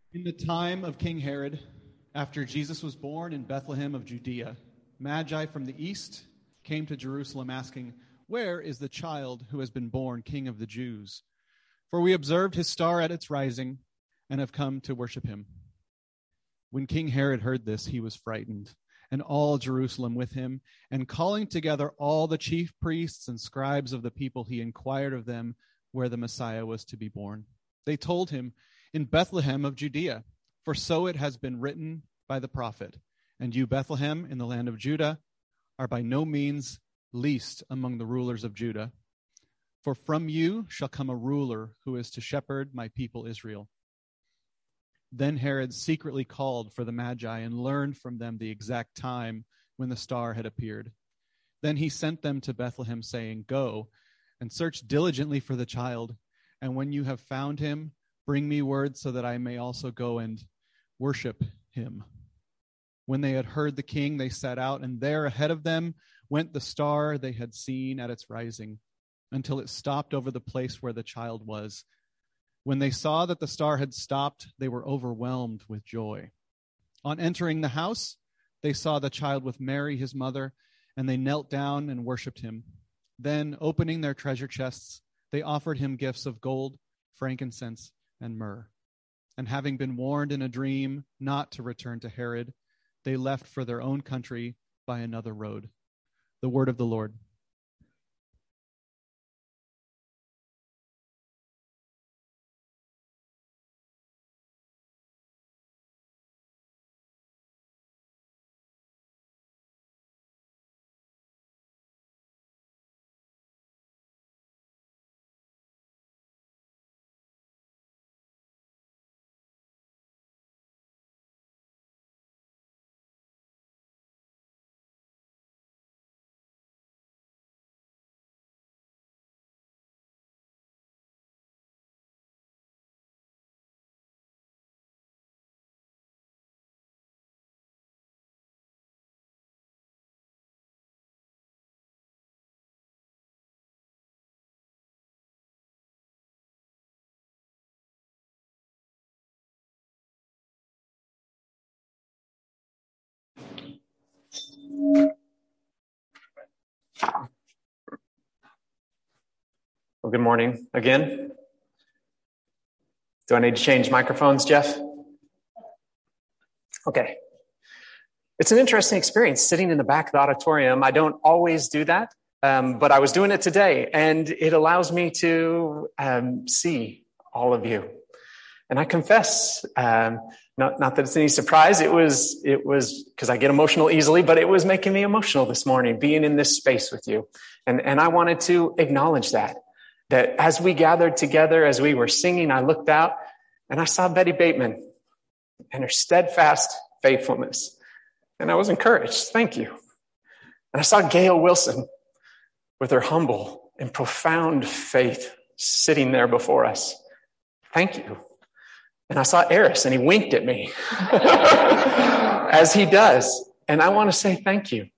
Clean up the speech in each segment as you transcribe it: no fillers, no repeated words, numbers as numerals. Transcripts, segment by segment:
In the time of King Herod, after Jesus was born in Bethlehem of Judea, Magi from the east came to Jerusalem asking, "Where is the child who has been born King of the Jews? For we observed his star at its rising and have come to worship him." When King Herod heard this, he was frightened, and all Jerusalem with him, and calling together all the chief priests and scribes of the people, he inquired of them where the Messiah was to be born. They told him, "In Bethlehem of Judea, for so it has been written by the prophet, and you, Bethlehem, in the land of Judah, are by no means least among the rulers of Judah. For from you shall come a ruler who is to shepherd my people Israel." Then Herod secretly called for the Magi and learned from them the exact time when the star had appeared. Then he sent them to Bethlehem, saying, "Go and search diligently for the child, and when you have found him, bring me word so that I may also go and worship him." When they had heard the king, they set out, and there ahead of them went the star they had seen at its rising, until it stopped over the place where the child was. When they saw that the star had stopped, they were overwhelmed with joy. On entering the house, they saw the child with Mary, his mother, and they knelt down and worshipped him. Then, opening their treasure chests, they offered him gifts of gold, frankincense, and myrrh. And having been warned in a dream not to return to Herod, they left for their own country by another road. The word of the Lord. Well, good morning again. Do I need to change microphones, Jeff? Okay. It's an interesting experience sitting in the back of the auditorium. I don't always do that, but I was doing it today, and it allows me to see all of you. And I confess, not that it's any surprise, it was because I get emotional easily, but it was making me emotional this morning, being in this space with you. And I wanted to acknowledge that as we gathered together, as we were singing, I looked out and I saw Betty Bateman and her steadfast faithfulness. And I was encouraged. Thank you. And I saw Gail Wilson with her humble and profound faith sitting there before us. Thank you. And I saw Eris, and he winked at me as he does. And I want to say thank you.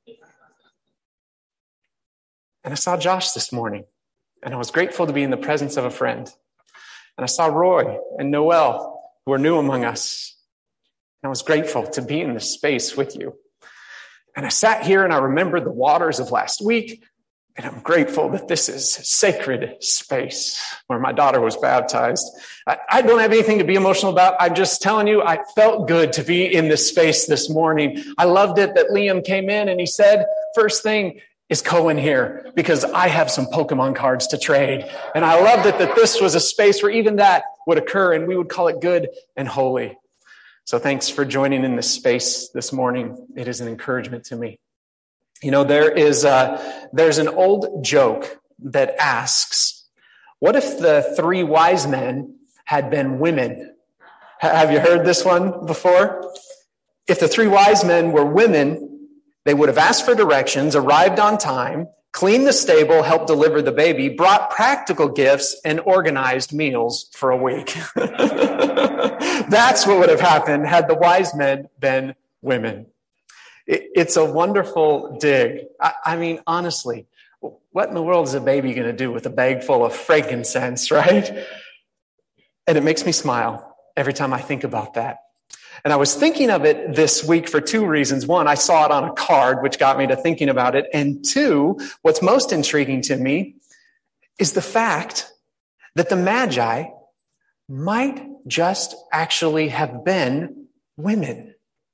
And I saw Josh this morning, and I was grateful to be in the presence of a friend. And I saw Roy and Noel, who are new among us. And I was grateful to be in this space with you. And I sat here and I remembered the waters of last week. And I'm grateful that this is sacred space where my daughter was baptized. I don't have anything to be emotional about. I'm just telling you, I felt good to be in this space this morning. I loved it that Liam came in and he said, first thing is Cohen here because I have some Pokemon cards to trade. And I loved it that this was a space where even that would occur and we would call it good and holy. So thanks for joining in this space this morning. It is an encouragement to me. You know, there's an old joke that asks, what if the three wise men had been women? Have you heard this one before? If the three wise men were women, they would have asked for directions, arrived on time, cleaned the stable, helped deliver the baby, brought practical gifts, and organized meals for a week. That's what would have happened had the wise men been women. It's a wonderful dig. I mean, honestly, what in the world is a baby going to do with a bag full of frankincense, right? And it makes me smile every time I think about that. And I was thinking of it this week for two reasons. One, I saw it on a card, which got me to thinking about it. And two, what's most intriguing to me is the fact that the Magi might just actually have been women.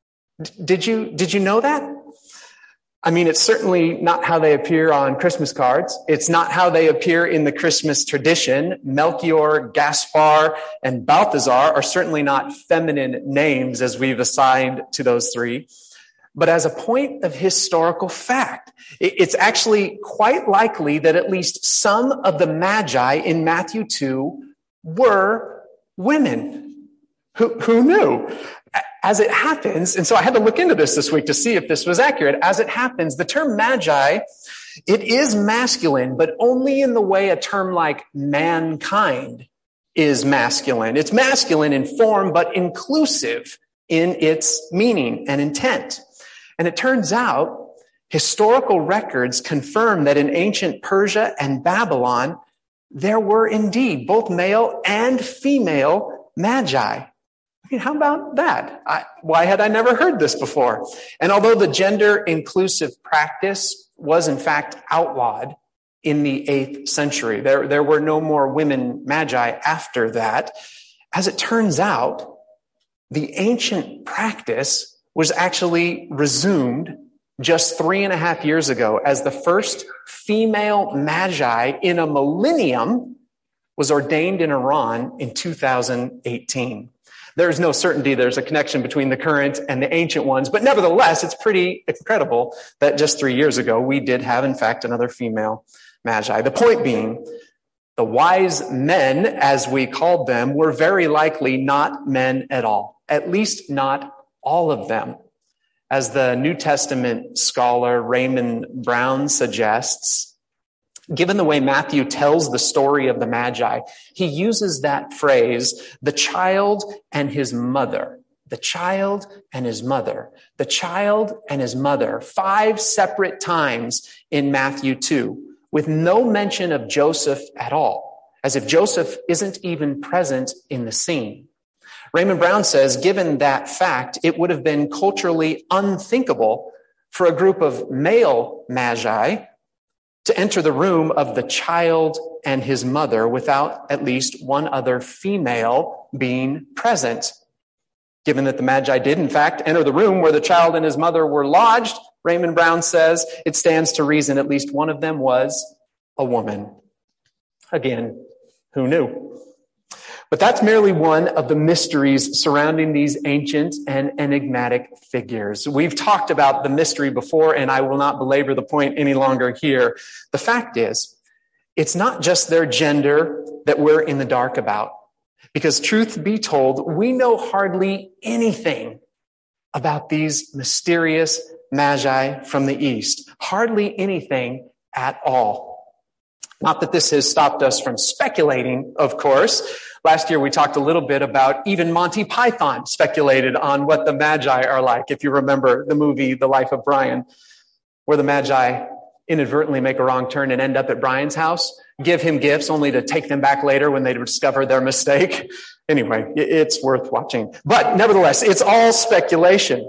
Did you know that? I mean, it's certainly not how they appear on Christmas cards. It's not how they appear in the Christmas tradition. Melchior, Gaspar, and Balthazar are certainly not feminine names as we've assigned to those three. But as a point of historical fact, it's actually quite likely that at least some of the Magi in Matthew 2 were women. Who knew? As it happens, and so I had to look into this week to see if this was accurate. As it happens, the term Magi, it is masculine, but only in the way a term like mankind is masculine. It's masculine in form, but inclusive in its meaning and intent. And it turns out historical records confirm that in ancient Persia and Babylon, there were indeed both male and female Magi. I mean, how about that? Why had I never heard this before? And although the gender-inclusive practice was in fact outlawed in the 8th century, there were no more women Magi after that. As it turns out, the ancient practice was actually resumed just 3.5 years ago as the first female Magi in a millennium was ordained in Iran in 2018. There's no certainty there's a connection between the current and the ancient ones, but nevertheless, it's pretty incredible that just 3 years ago, we did have, in fact, another female Magi. The point being, the wise men, as we called them, were very likely not men at all, at least not all of them. As the New Testament scholar Raymond Brown suggests, given the way Matthew tells the story of the Magi, he uses that phrase, the child and his mother, the child and his mother, the child and his mother, 5 separate times in Matthew 2, with no mention of Joseph at all, as if Joseph isn't even present in the scene. Raymond Brown says, given that fact, it would have been culturally unthinkable for a group of male Magi to enter the room of the child and his mother without at least one other female being present. Given that the Magi did, in fact, enter the room where the child and his mother were lodged, Raymond Brown says it stands to reason at least one of them was a woman. Again, who knew? But that's merely one of the mysteries surrounding these ancient and enigmatic figures. We've talked about the mystery before, and I will not belabor the point any longer here. The fact is, it's not just their gender that we're in the dark about. Because truth be told, we know hardly anything about these mysterious Magi from the East. Hardly anything at all. Not that this has stopped us from speculating, of course. Last year, we talked a little bit about even Monty Python speculated on what the Magi are like. If you remember the movie, The Life of Brian, where the Magi inadvertently make a wrong turn and end up at Brian's house, give him gifts only to take them back later when they discover their mistake. Anyway, it's worth watching. But nevertheless, it's all speculation.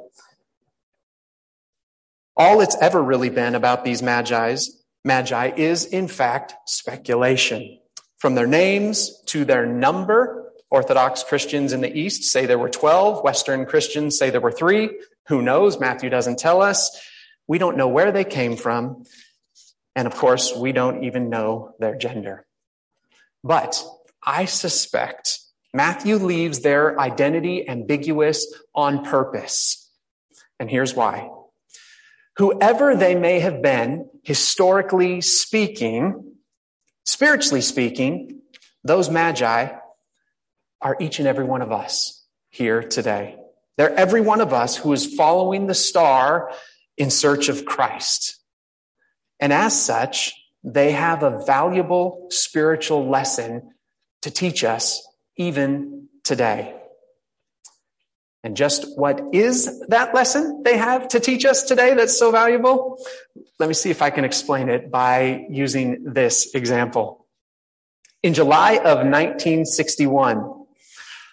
All it's ever really been about these Magi is, in fact, speculation. From their names to their number, Orthodox Christians in the East say there were 12. Western Christians say there were 3. Who knows? Matthew doesn't tell us. We don't know where they came from. And of course, we don't even know their gender. But I suspect Matthew leaves their identity ambiguous on purpose. And here's why. Whoever they may have been, historically speaking, spiritually speaking, those Magi are each and every one of us here today. They're every one of us who is following the star in search of Christ. And as such, they have a valuable spiritual lesson to teach us even today. And just what is that lesson they have to teach us today that's so valuable? Let me see if I can explain it by using this example. In July of 1961,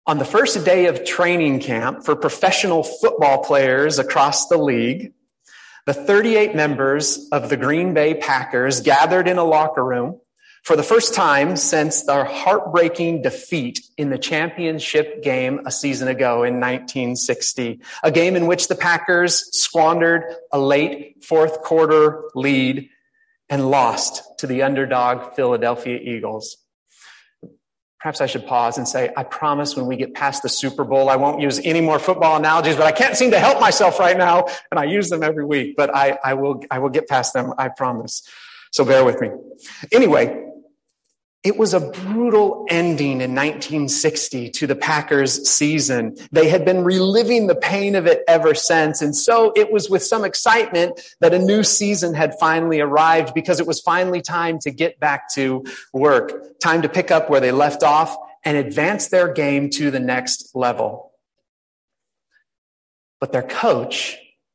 On the first day of training camp for professional football players across the league, the 38 members of the Green Bay Packers gathered in a locker room for the first time since their heartbreaking defeat in the championship game a season ago in 1960, a game in which the Packers squandered a late fourth quarter lead and lost to the underdog Philadelphia Eagles. Perhaps I should pause and say, I promise when we get past the Super Bowl, I won't use any more football analogies, but I can't seem to help myself right now, and I use them every week, but I will get past them, I promise. So bear with me. Anyway, it was a brutal ending in 1960 to the Packers season. They had been reliving the pain of it ever since. And so it was with some excitement that a new season had finally arrived, because it was finally time to get back to work, time to pick up where they left off and advance their game to the next level. But their coach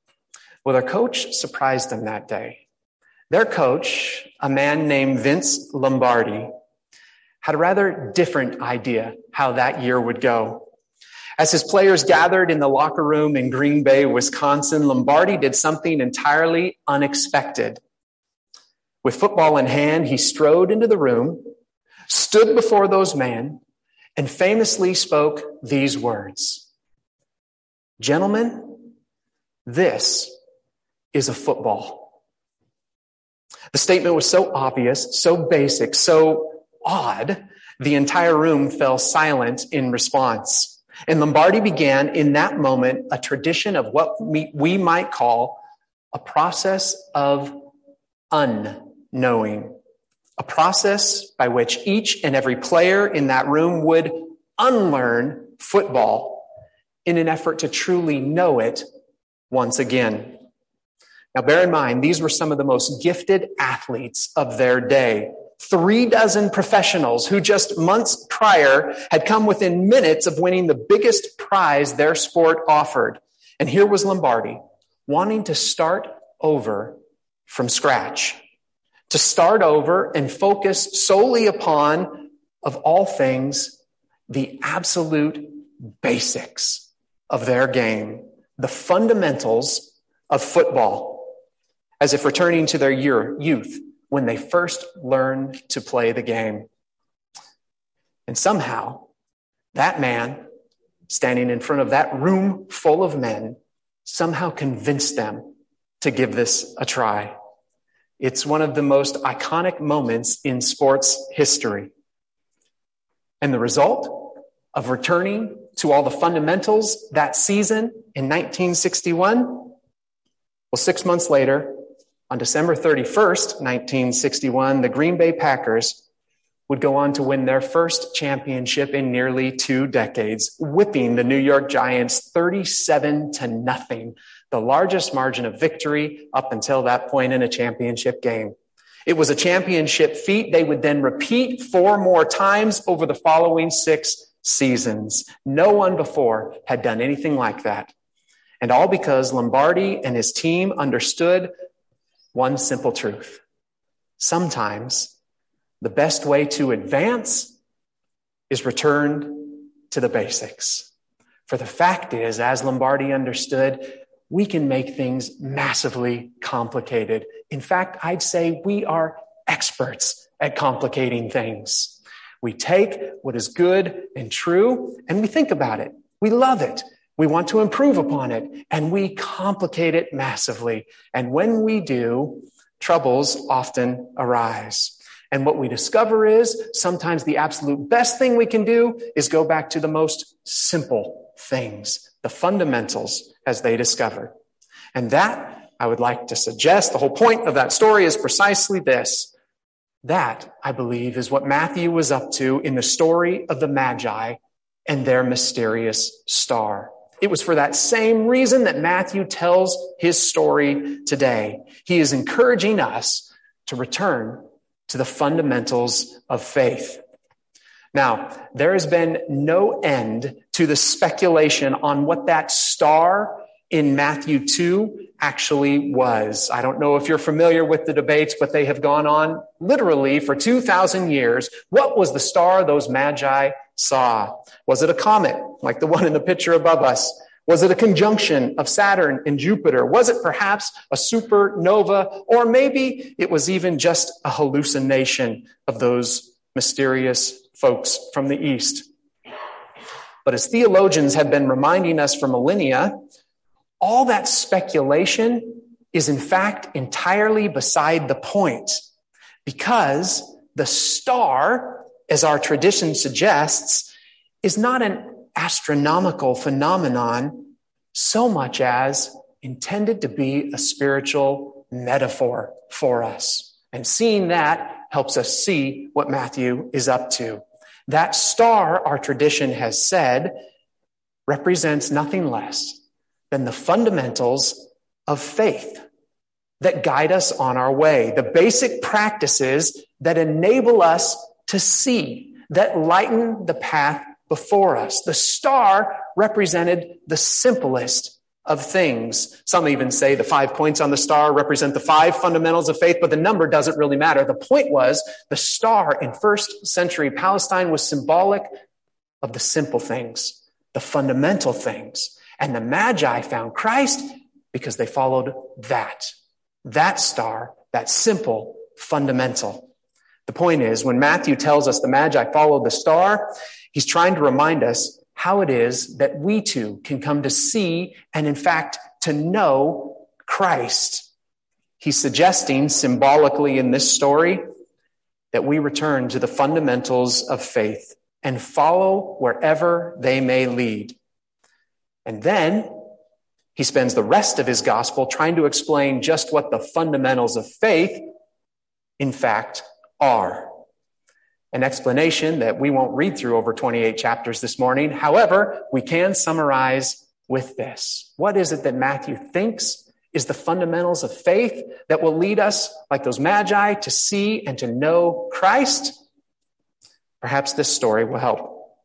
surprised them that day. Their coach, a man named Vince Lombardi, had a rather different idea how that year would go. As his players gathered in the locker room in Green Bay, Wisconsin, Lombardi did something entirely unexpected. With football in hand, he strode into the room, stood before those men, and famously spoke these words: "Gentlemen, this is a football." The statement was so obvious, so basic, so odd, the entire room fell silent in response. And Lombardi began in that moment a tradition of what we might call a process of unknowing, a process by which each and every player in that room would unlearn football in an effort to truly know it once again. Now, bear in mind, these were some of the most gifted athletes of their day. 36 professionals who just months prior had come within minutes of winning the biggest prize their sport offered. And here was Lombardi wanting to start over from scratch, to start over and focus solely upon, of all things, the absolute basics of their game, the fundamentals of football, as if returning to their youth when they first learned to play the game. And somehow, that man, standing in front of that room full of men, somehow convinced them to give this a try. It's one of the most iconic moments in sports history. And the result of returning to all the fundamentals that season in 1961, well, 6 months later, on December 31st, 1961, the Green Bay Packers would go on to win their first championship in nearly 2 decades, whipping the New York Giants 37-0, the largest margin of victory up until that point in a championship game. It was a championship feat they would then repeat 4 more times over the following 6 seasons. No one before had done anything like that. And all because Lombardi and his team understood one simple truth: sometimes the best way to advance is return to the basics. For the fact is, as Lombardi understood, we can make things massively complicated. In fact, I'd say we are experts at complicating things. We take what is good and true and we think about it. We love it. We want to improve upon it, and we complicate it massively. And when we do, troubles often arise. And what we discover is sometimes the absolute best thing we can do is go back to the most simple things, the fundamentals as they discovered. And that, I would like to suggest, the whole point of that story is precisely this. That, I believe, is what Matthew was up to in the story of the Magi and their mysterious star. It was for that same reason that Matthew tells his story today. He is encouraging us to return to the fundamentals of faith. Now, there has been no end to the speculation on what that star in Matthew 2 actually was. I don't know if you're familiar with the debates, but they have gone on literally for 2,000 years. What was the star those magi saw? Was it a comet, like the one in the picture above us? Was it a conjunction of Saturn and Jupiter? Was it perhaps a supernova? Or maybe it was even just a hallucination of those mysterious folks from the East. But as theologians have been reminding us for millennia, all that speculation is in fact entirely beside the point, because the star, as our tradition suggests, is not an astronomical phenomenon so much as intended to be a spiritual metaphor for us. And seeing that helps us see what Matthew is up to. That star, our tradition has said, represents nothing less than the fundamentals of faith that guide us on our way, the basic practices that enable us to see, that lighten the path before us. The star represented the simplest of things. Some even say the 5 points on the star represent the 5 fundamentals of faith, but the number doesn't really matter. The point was the star in first century Palestine was symbolic of the simple things, the fundamental things. And the Magi found Christ because they followed that star, that simple fundamental. The point is, when Matthew tells us the Magi followed the star, he's trying to remind us how it is that we too can come to see and, in fact, to know Christ. He's suggesting symbolically in this story that we return to the fundamentals of faith and follow wherever they may lead. And then he spends the rest of his gospel trying to explain just what the fundamentals of faith, in fact, are. An explanation that we won't read through over 28 chapters this morning. However, we can summarize with this. What is it that Matthew thinks is the fundamentals of faith that will lead us, like those Magi, to see and to know Christ? Perhaps this story will help.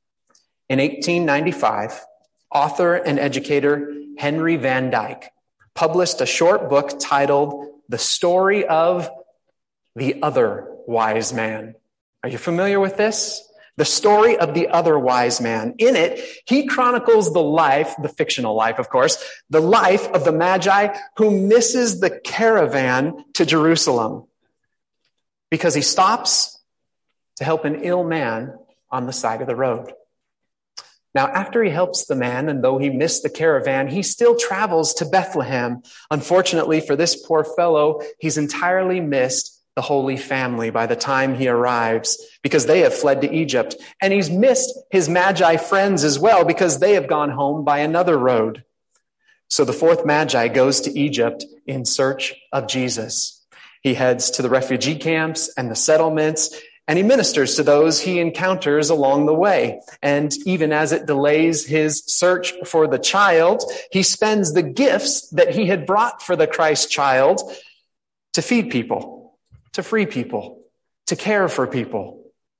In 1895, author and educator Henry Van Dyke published a short book titled The Story of the Other Wise Man. Are you familiar with this? The story of the other wise man. In it, he chronicles the life, the fictional life, of course, the life of the Magi who misses the caravan to Jerusalem because he stops to help an ill man on the side of the road. Now, after he helps the man, and though he missed the caravan, he still travels to Bethlehem. Unfortunately for this poor fellow, he's entirely missed the Holy Family by the time he arrives, because they have fled to Egypt. And he's missed his Magi friends as well, because they have gone home by another road. So the fourth Magi goes to Egypt in search of Jesus. He heads to the refugee camps and the settlements, and he ministers to those he encounters along the way. And even as it delays his search for the child, he spends the gifts that he had brought for the Christ child to feed people, to free people, to care for people.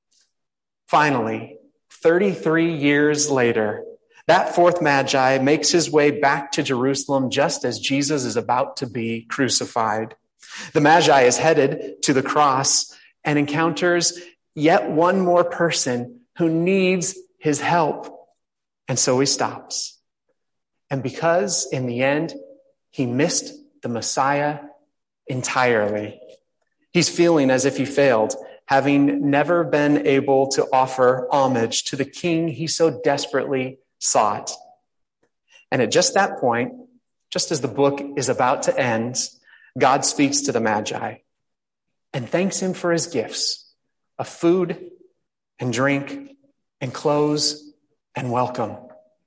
Finally, 33 years later, that fourth Magi makes his way back to Jerusalem just as Jesus is about to be crucified. The Magi is headed to the cross and encounters yet one more person who needs his help. And so he stops. And because in the end, he missed the Messiah entirely, he's feeling as if he failed, having never been able to offer homage to the king he so desperately sought. And at just that point, just as the book is about to end, God speaks to the Magi and thanks him for his gifts of food and drink and clothes and welcome.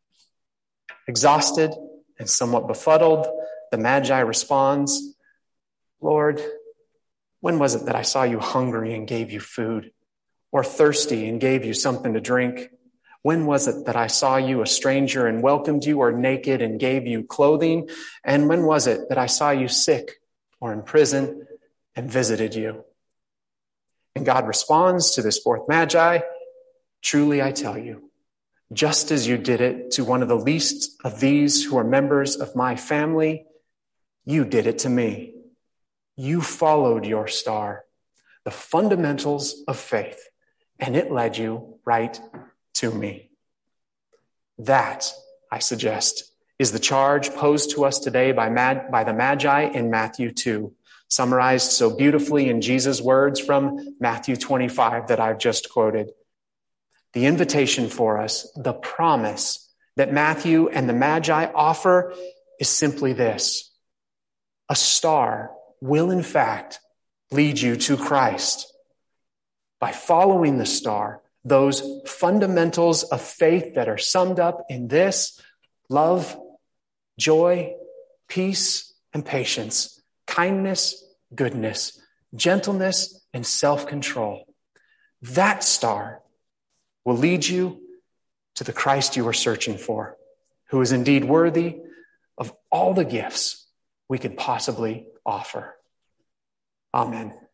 Exhausted and somewhat befuddled, the Magi responds, "Lord, when was it that I saw you hungry and gave you food, or thirsty and gave you something to drink? When was it that I saw you a stranger and welcomed you, or naked and gave you clothing? And when was it that I saw you sick or in prison and visited you?" And God responds to this fourth Magi, "Truly I tell you, just as you did it to one of the least of these who are members of my family, you did it to me. You followed your star, the fundamentals of faith, and it led you right to me. That, I suggest, is the charge posed to us today by the Magi in Matthew 2, summarized so beautifully in Jesus' words from Matthew 25 that I've just quoted. The invitation for us, the promise that Matthew and the Magi offer is simply this: a star will in fact lead you to Christ. By following the star, those fundamentals of faith that are summed up in this: love, joy, peace, and patience, kindness, goodness, gentleness, and self-control. That star will lead you to the Christ you are searching for, who is indeed worthy of all the gifts we could possibly offer. Amen.